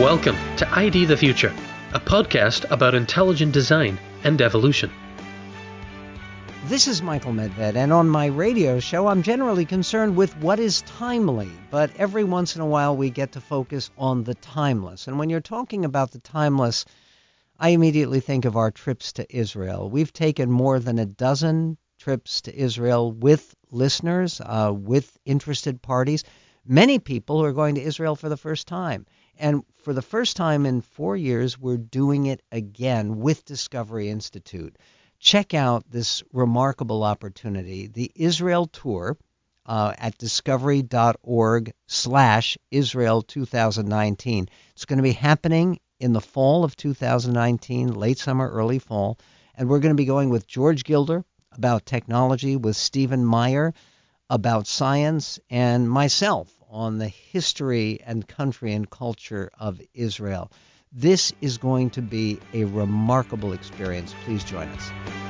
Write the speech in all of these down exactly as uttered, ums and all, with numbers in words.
Welcome to I D the Future, a podcast about intelligent design and evolution. This is Michael Medved, and on my radio show, I'm generally concerned with what is timely, but every once in a while we get to focus on the timeless. And when you're talking about the timeless, I immediately think of our trips to Israel. We've taken more than a dozen trips to Israel with listeners, uh, with interested parties, many people who are going to Israel for the first time. And for the first time in four years, we're doing it again with Discovery Institute. Check out this remarkable opportunity, the Israel Tour uh, at discovery.org slash Israel 2019. It's going to be happening in the fall of two thousand nineteen, late summer, early fall. And we're going to be going with George Gilder about technology, with Stephen Meyer about science, and myself on the history and country and culture of Israel. This is going to be a remarkable experience. Please join us.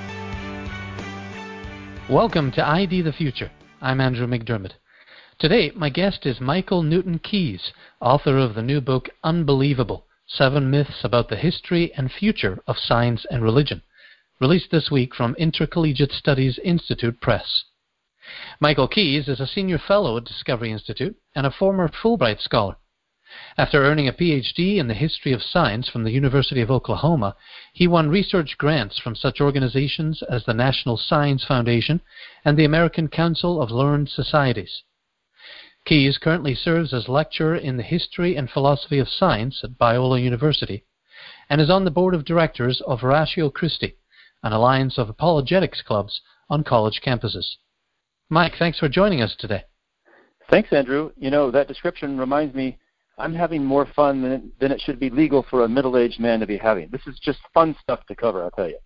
Welcome to I D the Future. I'm Andrew McDermott. Today, my guest is Michael Newton Keyes, author of the new book Unbelievable, Seven Myths About the History and Future of Science and Religion, released this week from Intercollegiate Studies Institute Press. Michael Keyes is a senior fellow at Discovery Institute and a former Fulbright scholar. After earning a P H D in the history of science from the University of Oklahoma, he won research grants from such organizations as the National Science Foundation and the American Council of Learned Societies. Keyes currently serves as lecturer in the history and philosophy of science at Biola University and is on the board of directors of Ratio Christi, an alliance of apologetics clubs on college campuses. Mike, thanks for joining us today. Thanks, Andrew. You know, that description reminds me I'm having more fun than it, than it should be legal for a middle-aged man to be having. This is just fun stuff to cover, I'll tell you.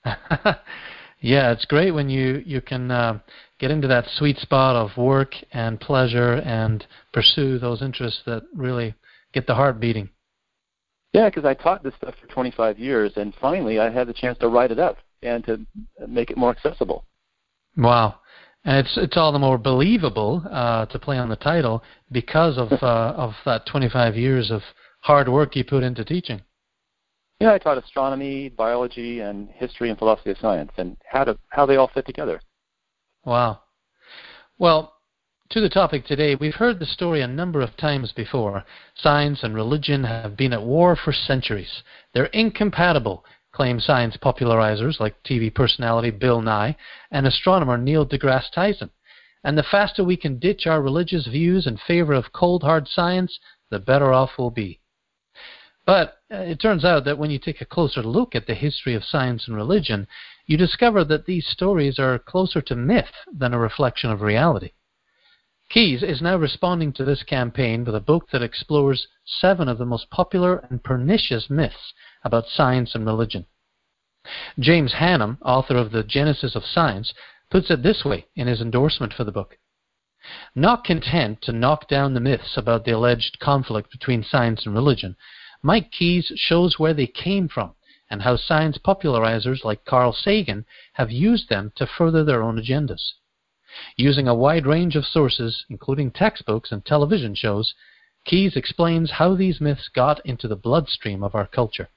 Yeah, it's great when you, you can uh, get into that sweet spot of work and pleasure and pursue those interests that really get the heart beating. Yeah, because I taught this stuff for twenty-five years, and finally I had the chance to write it up and to make it more accessible. Wow. And it's it's all the more believable uh, to play on the title because of uh, of that twenty-five years of hard work you put into teaching. Yeah, I taught astronomy, biology, and history and philosophy of science, and how to how they all fit together. Wow. Well, to the topic today, we've heard the story a number of times before. Science and religion have been at war for centuries. They're incompatible, claim science popularizers like T V personality Bill Nye and astronomer Neil deGrasse Tyson. And the faster we can ditch our religious views in favor of cold, hard science, the better off we'll be. But uh, it turns out that when you take a closer look at the history of science and religion, you discover that these stories are closer to myth than a reflection of reality. Keyes is now responding to this campaign with a book that explores seven of the most popular and pernicious myths about science and religion. James Hannam, author of The Genesis of Science, puts it this way in his endorsement for the book. Not content to knock down the myths about the alleged conflict between science and religion, Mike Keyes shows where they came from and how science popularizers like Carl Sagan have used them to further their own agendas. Using a wide range of sources, including textbooks and television shows, Keyes explains how these myths got into the bloodstream of our culture.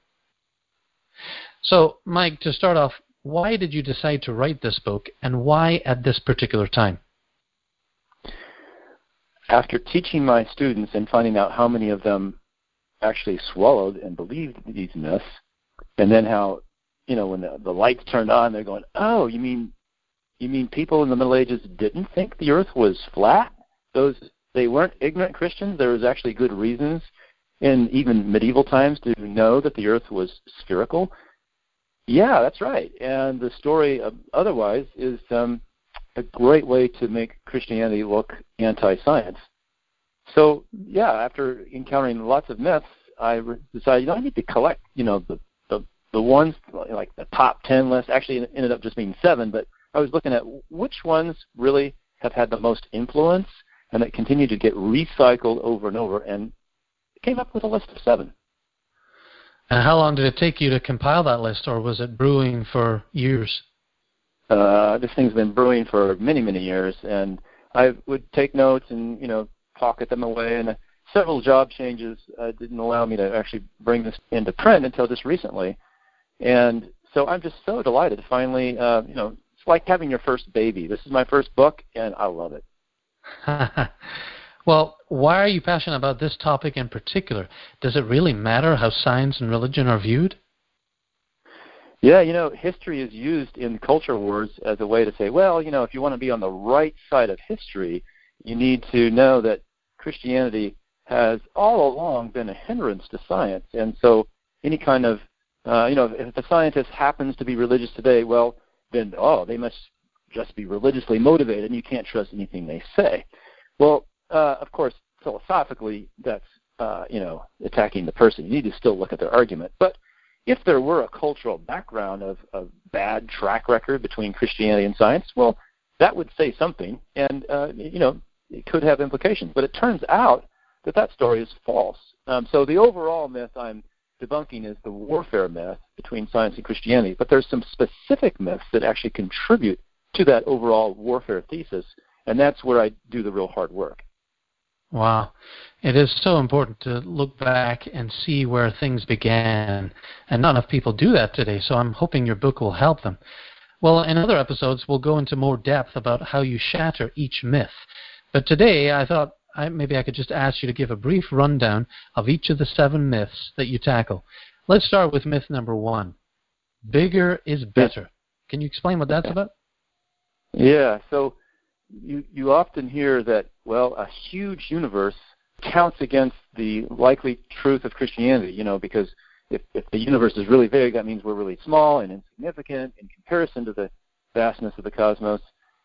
So, Mike, to start off, why did you decide to write this book, and why at this particular time? After teaching my students and finding out how many of them actually swallowed and believed these myths, and then how, you know, when the, the lights turned on, they're going, oh, you mean you mean people in the Middle Ages didn't think the earth was flat? Those they weren't ignorant Christians. There was actually good reasons in even medieval times to know that the earth was spherical. Yeah, that's right. And the story of otherwise is um, a great way to make Christianity look anti-science. So, yeah, after encountering lots of myths, I decided, you know, I need to collect, you know, the, the, the ones, like the top ten list. Actually, it ended up just being seven, but I was looking at which ones really have had the most influence and that continue to get recycled over and over, and came up with a list of seven. And how long did it take you to compile that list, or was it brewing for years? Uh, this thing's been brewing for many, many years, and I would take notes and, you know, pocket them away, and several job changes uh, didn't allow me to actually bring this into print until just recently. And so I'm just so delighted to finally, uh, you know, it's like having your first baby. This is my first book, and I love it. Well, why are you passionate about this topic in particular? Does it really matter how science and religion are viewed? Yeah, you know, history is used in culture wars as a way to say, well, you know, if you want to be on the right side of history, you need to know that Christianity has all along been a hindrance to science. And so any kind of, uh, you know, if a scientist happens to be religious today, well, then, oh, they must just be religiously motivated and you can't trust anything they say. Well, uh, of course, philosophically, that's, uh, you know, attacking the person. You need to still look at their argument. But if there were a cultural background of, of bad track record between Christianity and science, well, that would say something, and, uh, you know, it could have implications. But it turns out that that story is false. Um, so the overall myth I'm debunking is the warfare myth between science and Christianity, but there's some specific myths that actually contribute to that overall warfare thesis, and that's where I do the real hard work. Wow. It is so important to look back and see where things began, and not enough people do that today, so I'm hoping your book will help them. Well, in other episodes, we'll go into more depth about how you shatter each myth. But today, I thought I, maybe I could just ask you to give a brief rundown of each of the seven myths that you tackle. Let's start with myth number one. Bigger is better. Can you explain what that's about? Yeah, so you you often hear that, well, a huge universe counts against the likely truth of Christianity, you know, because if, if the universe is really big, that means we're really small and insignificant in comparison to the vastness of the cosmos.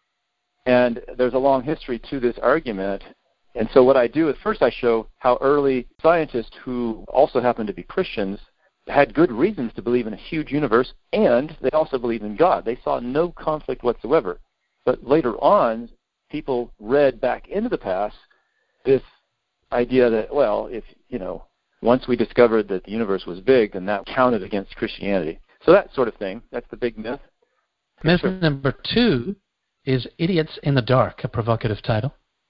And there's a long history to this argument. And so what I do is first I show how early scientists who also happen to be Christians had good reasons to believe in a huge universe, and they also believed in God. They saw no conflict whatsoever. But later on, people read back into the past this idea that, well, if, you know, once we discovered that the universe was big, then that counted against Christianity. So that sort of thing, that's the big myth. Myth Sure. number two is Idiots in the Dark, a provocative title.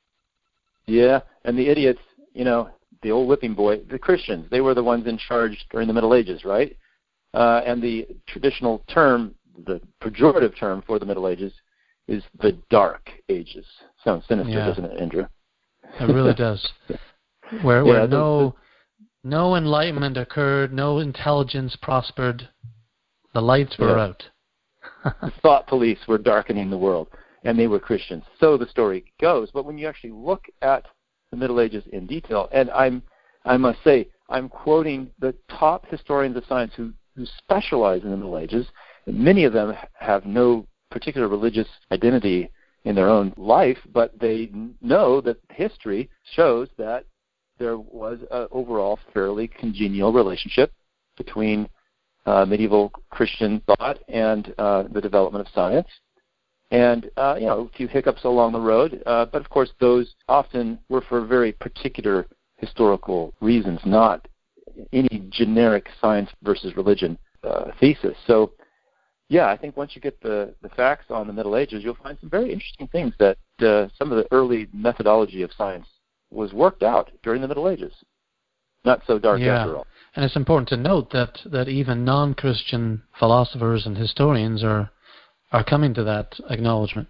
Yeah, and the idiots, you know, the old whipping boy, the Christians, they were the ones in charge during the Middle Ages, right? Uh, and the traditional term, the pejorative term for the Middle Ages is the Dark Ages. Sounds sinister, Yeah. doesn't it, Andrew? It really does. Where, where Yeah, no, no enlightenment occurred, no intelligence prospered, the lights were Yeah. out. The thought police were darkening the world, and they were Christians. So the story goes. But when you actually look at the Middle Ages in detail, and I'm, I must say, I'm quoting the top historians of science who, who specialize in the Middle Ages. And many of them have no particular religious identity in their own life, but they know that history shows that there was an overall fairly congenial relationship between uh, medieval Christian thought and uh, the development of science. And, uh, you know, a few hiccups along the road, uh, but of course those often were for very particular historical reasons, not any generic science versus religion uh, thesis. So, yeah, I think once you get the, the facts on the Middle Ages, you'll find some very interesting things that uh, some of the early methodology of science was worked out during the Middle Ages. Not so dark Yeah. after all. And it's important to note that, that even non-Christian philosophers and historians are are coming to that acknowledgement.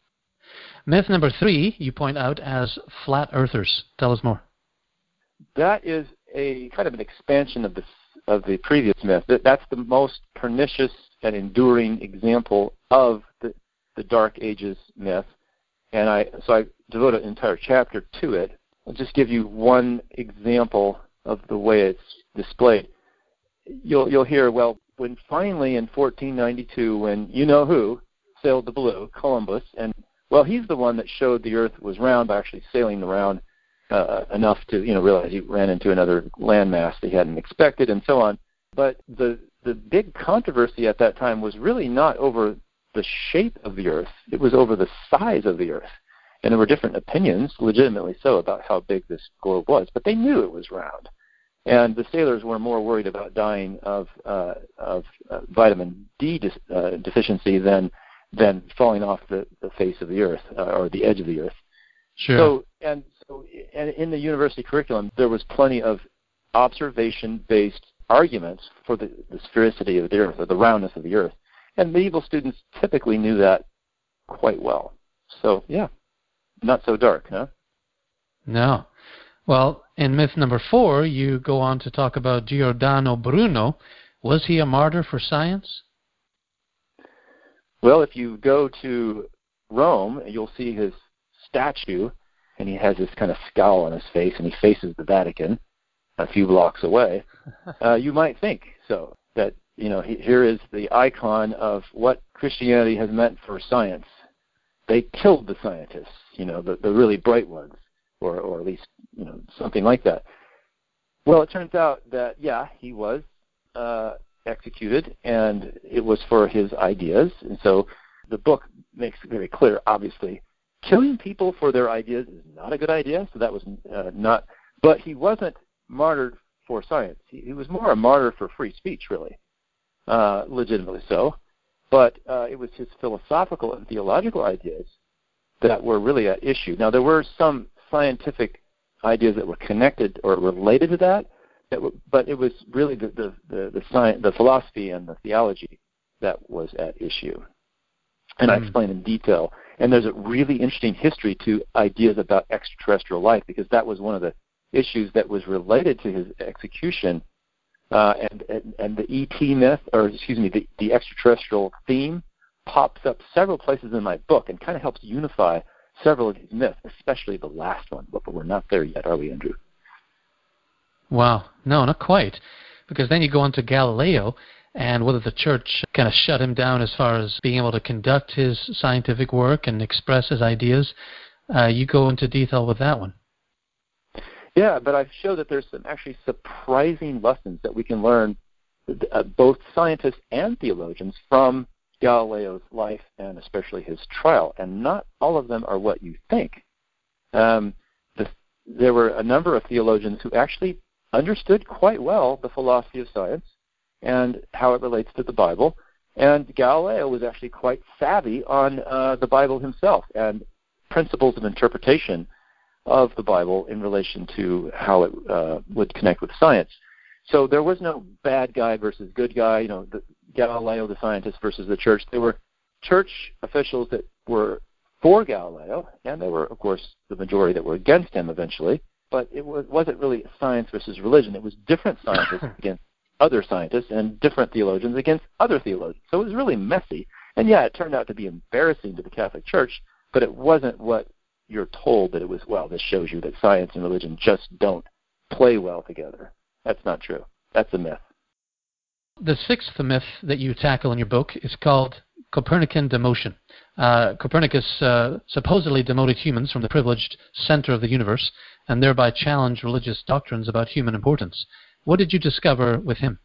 Myth number three, you point out as flat earthers. Tell us more. That is a kind of an expansion of the of the previous myth. That that's the most pernicious and enduring example of the the Dark Ages myth, and I so I devote an entire chapter to it. I'll just give you one example of the way it's displayed. You'll you'll hear, well, when finally in fourteen ninety-two, when you know who sailed the blue, Columbus, and well, he's the one that showed the Earth was round by actually sailing around uh, enough to, you know, realize he ran into another landmass that he hadn't expected, and so on. But the the big controversy at that time was really not over the shape of the Earth; it was over the size of the Earth. And there were different opinions, legitimately so, about how big this globe was. But they knew it was round. And the sailors were more worried about dying of uh, of uh, vitamin D de- uh, deficiency than than falling off the, the face of the Earth uh, or the edge of the Earth. Sure. So and so and in the university curriculum, there was plenty of observation-based arguments for the, the sphericity of the Earth, or the roundness of the Earth. And medieval students typically knew that quite well. So, yeah, not so dark, huh? No. Well, in myth number four, you go on to talk about Giordano Bruno. Was he a martyr for science? Well, if you go to Rome, you'll see his statue, and he has this kind of scowl on his face, and he faces the Vatican a few blocks away. Uh, you might think so, that, you know, he, here is the icon of what Christianity has meant for science. They killed the scientists, you know, the, the really bright ones, or, or at least, you know, something like that. Well, it turns out that, yeah, he was uh, executed, and it was for his ideas. And so the book makes it very clear, obviously, killing people for their ideas is not a good idea, so that was uh, not, but he wasn't martyred for science. He, he was more a martyr for free speech, really, uh, legitimately so. But uh, it was his philosophical and theological ideas that were really at issue. Now, there were some scientific ideas that were connected or related to that, that were, but it was really the the the, the, science, the philosophy and the theology that was at issue. And mm. I explain in detail. And there's a really interesting history to ideas about extraterrestrial life, because that was one of the issues that was related to his execution. Uh, and, and, and the E T myth, or excuse me, the, the extraterrestrial theme pops up several places in my book and kind of helps unify several of these myths, especially the last one. But we're not there yet, are we, Andrew? Wow. No, not quite. Because then you go on to Galileo, and whether the church kind of shut him down as far as being able to conduct his scientific work and express his ideas. Uh, you go into detail with that one. Yeah, but I show that there's some actually surprising lessons that we can learn, uh, both scientists and theologians, from Galileo's life and especially his trial. And not all of them are what you think. Um, the, there were a number of theologians who actually understood quite well the philosophy of science and how it relates to the Bible. And Galileo was actually quite savvy on uh, the Bible himself and principles of interpretation of the Bible in relation to how it uh, would connect with science. So there was no bad guy versus good guy, you know, the Galileo, the scientist, versus the church. There were church officials that were for Galileo, and there were, of course, the majority that were against him eventually, but it was, wasn't really science versus religion. It was different scientists against other scientists and different theologians against other theologians. So it was really messy. And yeah, it turned out to be embarrassing to the Catholic Church, but it wasn't what you're told that it was. Well, this shows you that science and religion just don't play well together. That's not true. That's a myth. The sixth myth that you tackle in your book is called Copernican demotion. Uh, Copernicus uh, supposedly demoted humans from the privileged center of the universe and thereby challenged religious doctrines about human importance. What did you discover with him?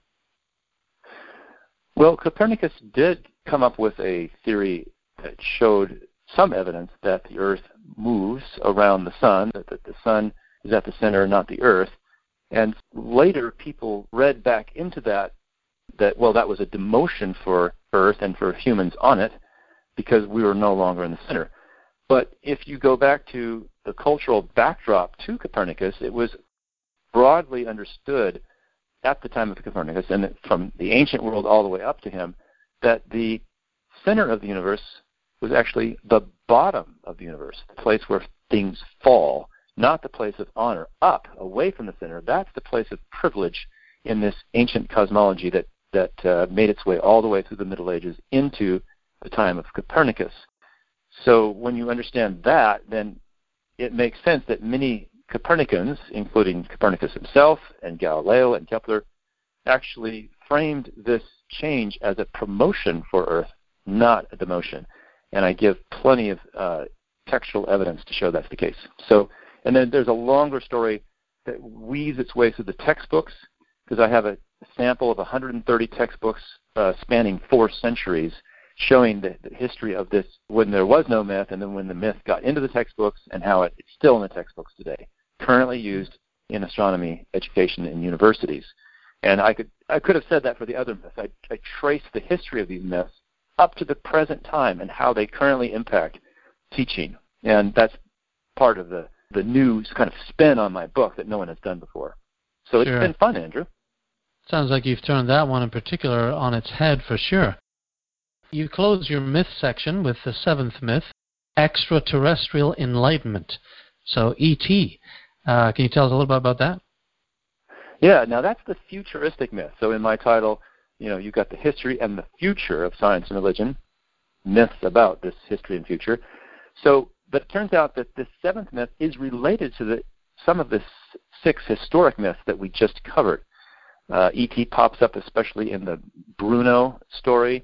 Well, Copernicus did come up with a theory that showed some evidence that the Earth moves around the sun, that the sun is at the center, not the Earth. And later people read back into that, that, well, that was a demotion for Earth and for humans on it because we were no longer in the center. But if you go back to the cultural backdrop to Copernicus, it was broadly understood at the time of Copernicus, and from the ancient world all the way up to him, that the center of the universe was actually the bottom of the universe, the place where things fall, not the place of honor. Up, away from the center, that's the place of privilege in this ancient cosmology that, that uh, made its way all the way through the Middle Ages into the time of Copernicus. So when you understand that, then it makes sense that many Copernicans, including Copernicus himself and Galileo and Kepler, actually framed this change as a promotion for Earth, not a demotion. And I give plenty of uh, textual evidence to show that's the case. So, and then there's a longer story that weaves its way through the textbooks, because I have a sample of one hundred thirty textbooks uh, spanning four centuries, showing the, the history of this when there was no myth, and then when the myth got into the textbooks, and how it, it's still in the textbooks today, currently used in astronomy education in universities. And I could I could have said that for the other myths. I, I traced the history of these myths up to the present time and how they currently impact teaching. And that's part of the the new kind of spin on my book that no one has done before. So Sure. It's been fun, Andrew. Sounds like you've turned that one in particular on its head for sure. You close your myth section with the seventh myth, extraterrestrial enlightenment. So E T. Uh, can you tell us a little bit about that? Yeah, now that's the futuristic myth. So in my title, you know, you've got the history and the future of science and religion, myths about this history and future. So, but it turns out that this seventh myth is related to the some of the six historic myths that we just covered. Uh, E T pops up especially in the Bruno story.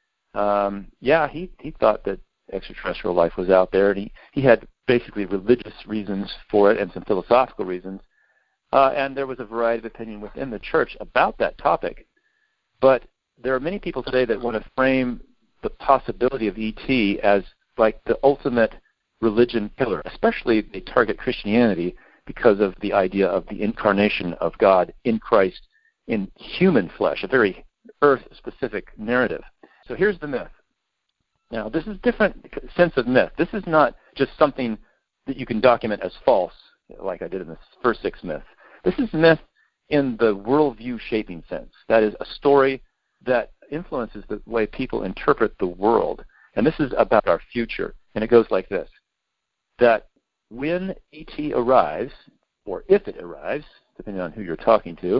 Um, yeah, he, he thought that extraterrestrial life was out there, and he, he had basically religious reasons for it and some philosophical reasons. Uh, and there was a variety of opinion within the church about that topic. But there are many people today that want to frame the possibility of E T as like the ultimate religion killer, especially they target Christianity because of the idea of the incarnation of God in Christ in human flesh, a very earth-specific narrative. So here's the myth. Now, this is a different sense of myth. This is not just something that you can document as false, like I did in the first six myths. This is myth in the worldview shaping sense. That is a story that influences the way people interpret the world. And this is about our future. And it goes like this, that when E T arrives, or if it arrives, depending on who you're talking to,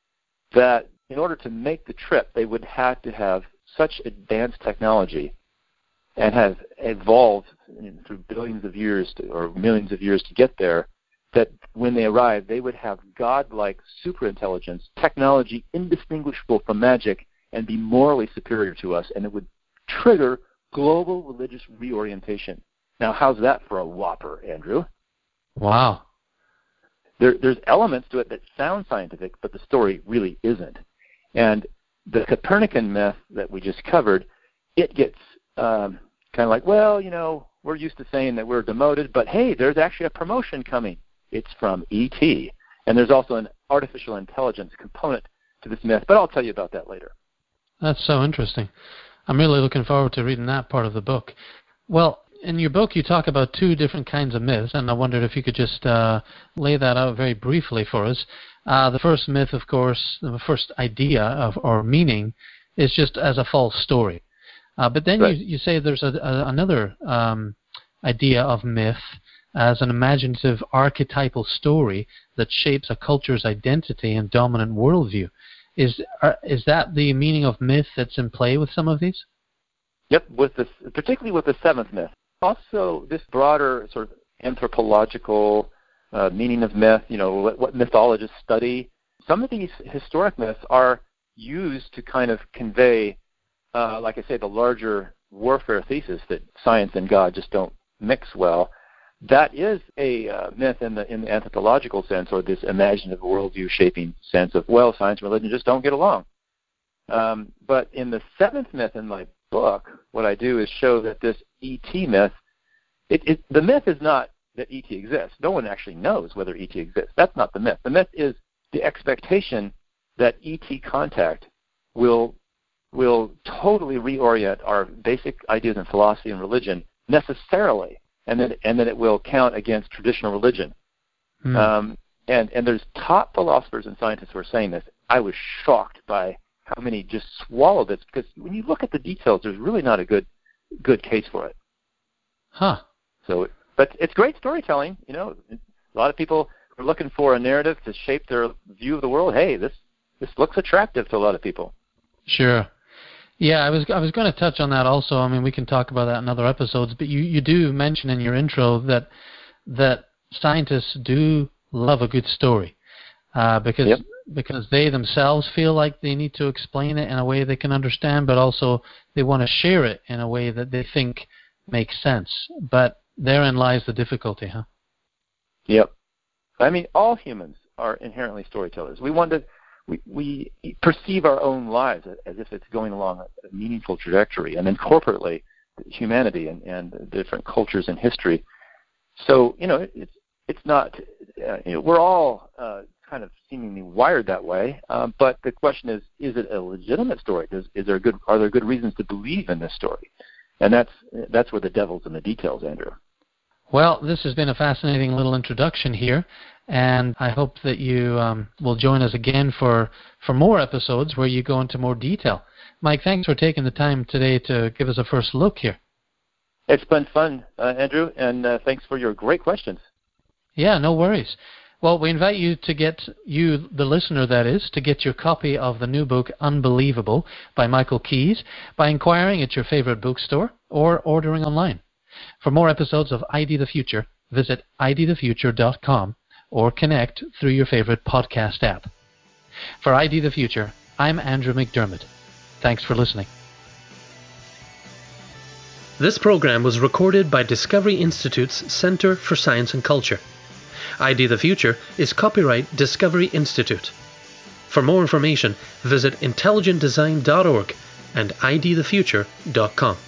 that in order to make the trip, they would have to have such advanced technology and have evolved through billions of years to, or millions of years to get there, that when they arrive, they would have godlike superintelligence, technology indistinguishable from magic, and be morally superior to us, and it would trigger global religious reorientation. Now, how's that for a whopper, Andrew? Wow. There, there's elements to it that sound scientific, but the story really isn't. And the Copernican myth that we just covered, it gets um, kind of like, well, you know, we're used to saying that we're demoted, but hey, there's actually a promotion coming. It's from E T. And there's also an artificial intelligence component to this myth, but I'll tell you about that later. That's so interesting. I'm really looking forward to reading that part of the book. Well, in your book, you talk about two different kinds of myths, and I wondered if you could just uh, lay that out very briefly for us. Uh, the first myth, of course, the first idea of or meaning is just as a false story. Uh, but then right. you, you say there's a, a, another um, idea of myth as an imaginative archetypal story that shapes a culture's identity and dominant worldview. Is are, is that the meaning of myth that's in play with some of these? Yep, with this, particularly with the seventh myth. Also, this broader sort of anthropological uh, meaning of myth, you know, what, what mythologists study. Some of these historic myths are used to kind of convey, uh, like I say, the larger warfare thesis that science and God just don't mix well. That is a uh, myth in the in the anthropological sense, or this imaginative worldview shaping sense of, well, science and religion just don't get along. Um, but in the seventh myth in my book, what I do is show that this E T myth, it, it, the myth is not that E T exists. No one actually knows whether E T exists. That's not the myth. The myth is the expectation that E T contact will will totally reorient our basic ideas in philosophy and religion necessarily, and then and then it will count against traditional religion. Hmm. Um, and and there's top philosophers and scientists who are saying this. I was shocked by how many just swallow this, because when you look at the details, there's really not a good good case for it. Huh. So, but it's great storytelling. You know, a lot of people are looking for a narrative to shape their view of the world. Hey, this this looks attractive to a lot of people. Sure. Yeah, I was I was going to touch on that also. I mean, we can talk about that in other episodes. But you, you do mention in your intro that that scientists do love a good story uh, because. Yep. because they themselves feel like they need to explain it in a way they can understand, but also they want to share it in a way that they think makes sense. But therein lies the difficulty, huh? Yep. I mean, all humans are inherently storytellers. We want to, we, we perceive our own lives as if it's going along a meaningful trajectory, and then corporately, humanity and, and different cultures and history. So, you know, it's it's not, uh, you know, we're all uh, kind of seemingly wired that way. Um, but the question is, is it a legitimate story? Does, is there good, are there good reasons to believe in this story? And that's that's where the devil's in the details, Andrew. Well, this has been a fascinating little introduction here, and I hope that you um, will join us again for, for more episodes where you go into more detail. Mike, thanks for taking the time today to give us a first look here. It's been fun, uh, Andrew, and uh, thanks for your great questions. Yeah, no worries. Well, we invite you to get, you, the listener that is, to get your copy of the new book, Unbelievable, by Michael Keyes, by inquiring at your favorite bookstore or ordering online. For more episodes of I D the Future, visit I D the future dot com or connect through your favorite podcast app. For I D the Future, I'm Andrew McDermott. Thanks for listening. This program was recorded by Discovery Institute's Center for Science and Culture. I D the Future is copyright Discovery Institute. For more information, visit intelligent design dot org and I D the future dot com.